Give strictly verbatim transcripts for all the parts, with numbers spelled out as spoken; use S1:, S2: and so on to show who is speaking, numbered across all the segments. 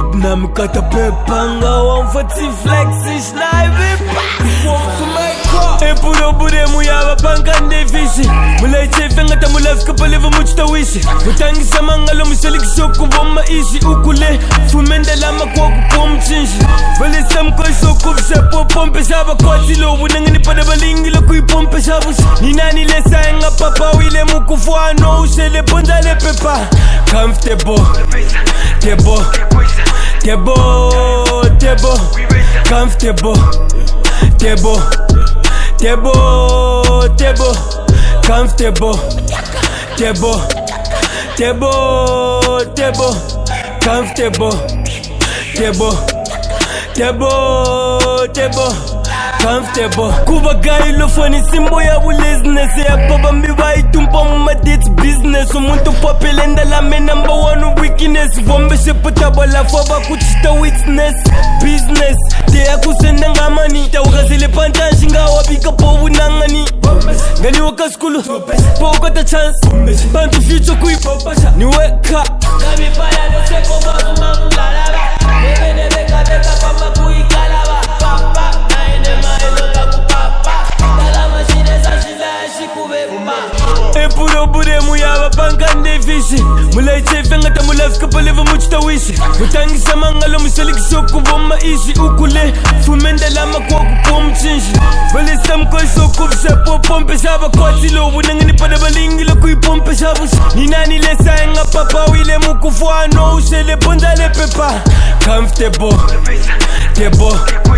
S1: nami kata pepanga wamfati flexi snipe Epuro bure muyaba panga nevishi Mulai chefe ngata mulafika paleva muchita wishi Mutangi samangalo miselikisho kuvoma ishi ukule Fumenda lama kwa kupomchinshi Bale samko isoko vishapo pompe shaba Kwa tilo unangani pada balingi lo kui pompe shabush Ninani lesa enga papa wile mukufuano Ushele ponda le pepa Comfortable Tebo Tebo Tebo Comfortable Tebo Tebo, tebo, comfortable. Tebo, tebo, tebo, comfortable. Tebo, tebo, tebo, comfortable. Kuba guy lo funny simbo ya business ya baba mbiba itumpa mama dates business. Umuntu popelenda la me number one weakness. Bombe se potable la foba kuchita witness business. Te akusenda ngamani ta ukazile pantanji ngawa bika po unangani ngani waka skulu po ukata chance bantu future kuipa ni weka kami pala no seko babu mamulala bebe ne beka beka papa kuikalaba papa na ene maelo la kupapa kala machine za shila shikubeba Epuro bure muyaba panga nevishi Mulai chefe ngata mulafika paleva muchita wishi Mutangi samangalo miselikisho kuvoma ishi ukule Fumenda lama kwa kupomchinshi Bale samko isoko vishapo pompe shaba Kwa tilo unangani pada balingi lo kui pompe shabush Ninani lesa enga papa wile mukufuano Ushele ponda le pepa Comfortable Tebo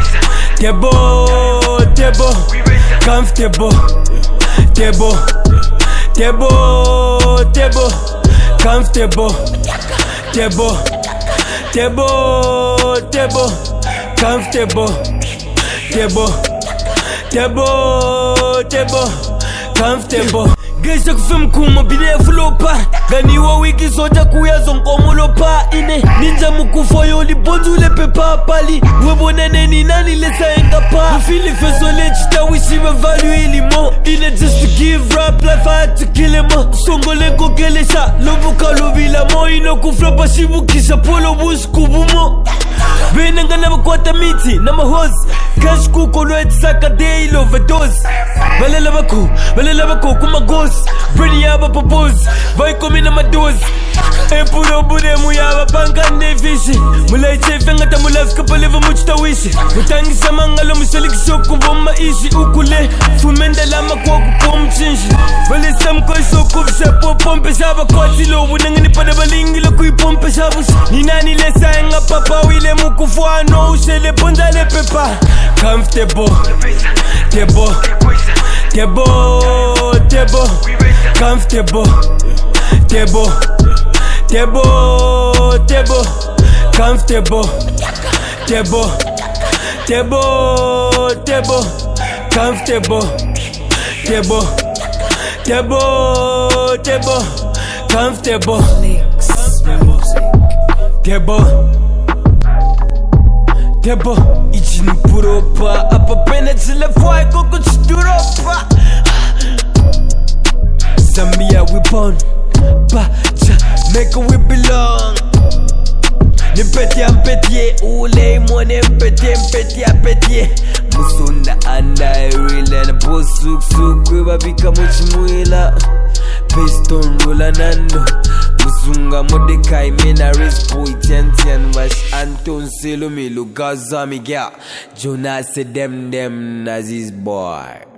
S1: Tebo Tebo Comfortable Tebo Tebo, tebo, comfortable. Tebo, tebo, tebo, comfortable. Tebo, tebo, tebo, comfortable. Gesha kufem kuma bide flopa Gani wa wiki soja kuya zonko lopa Ine ninja mukufo yoli bonzu le pepa pali Webo nene ni nani lesa enga pa Mufili feso le chita wishi me value ili mo Ine just to give rap life I had to kill him Songo le kokele sha Lobu kalubi la mo Ino kuflopa shibu kisha polo bush kubumo Bene nga nama kwata miti Nama hose Cash kuko lo etisaka day overdose Balela bako Balela bako kuma ghost Pretty yaba propose Vai komi na madoze Epuro bure muyaba panga nevishi Mulai chefe ngata mulafika paleva muchita wishi Mutangi samangalo miselikisho kuvoma ishi ukule Fumenda lama kwa kupomchinshi Bale samko isoko vishapo pompe shaba Kwa tilo unangani pada balingi lo kui pompe shabush Ninani lesa enga papa wile mukufuano Ushele ponda le pepa Comfortable Tebo Tebo Tebo Comfortable Tebo Tebo Tebo Comfortable Tebo Tebo Tebo Comfortable Tebo Tebo Tebo Comfortable Tebo Tebo Ijini puropa Apa pena chile fwai koko chiduropa Zambia we born Ba Jamaica we belong Nimpeti ampetie Ule imone mpeti mpeti apetie Musunda anda irila Na posuk sukwe babika muchimuila Piston rola nando Musunga Mordecai Mena Rizboy Tian Tian Vash Anton Selo Milo Gaza Miguel Jonas Dem Dem Nazis boy